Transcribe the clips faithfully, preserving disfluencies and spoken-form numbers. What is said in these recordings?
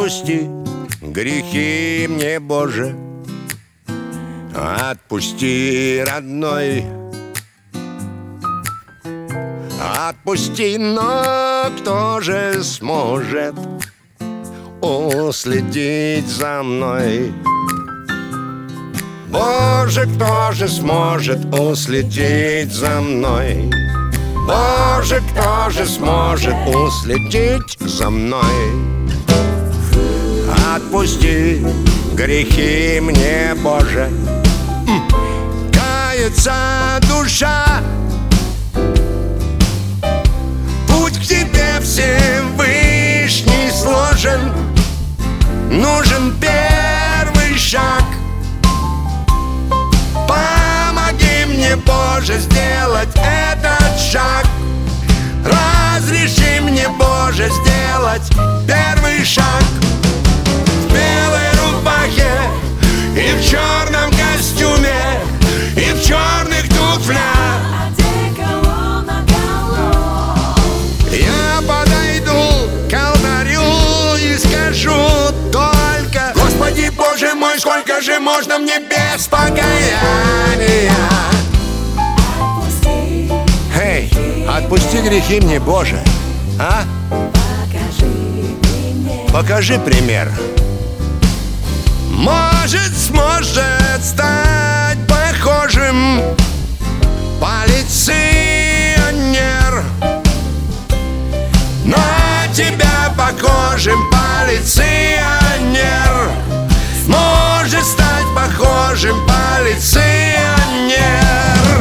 Отпусти грехи мне, Боже, отпусти, родной. Отпусти, но кто же сможет уследить за мной? Боже, кто же сможет уследить за мной? Боже, кто же сможет уследить за мной? Отпусти грехи мне, Боже, кается душа. Путь к тебе Всевышний сложен, нужен первый шаг. Помоги мне, Боже, сделать этот шаг. Разреши мне, Боже, сделать первый шаг. В белой рубахе и в черном костюме, и в черных туфлях я подойду к алтарю и скажу только: Господи, Боже мой, сколько же можно мне без покаяния? Эй, отпусти грехи мне, Боже, а? Покажи пример. Может, сможет стать похожим полиционер, на тебя похожим полиционер, может стать похожим полиционер.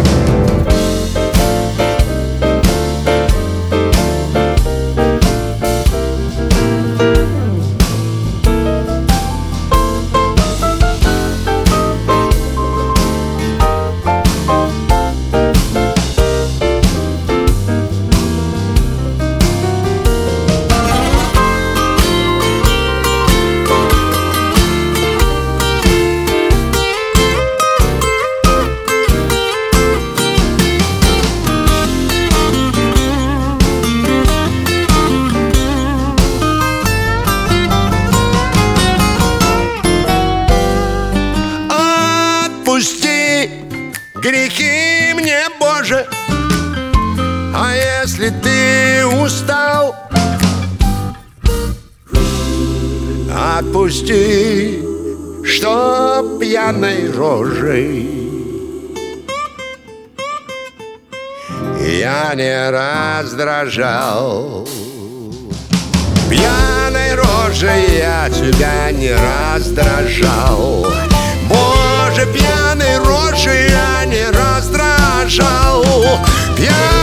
Отпусти грехи мне, Боже, а если ты устал, отпусти, что пьяной рожей я не раздражал. Пьяной рожей я тебя не раздражал. Боже, пьяной рожей я не раздражал. Пьяной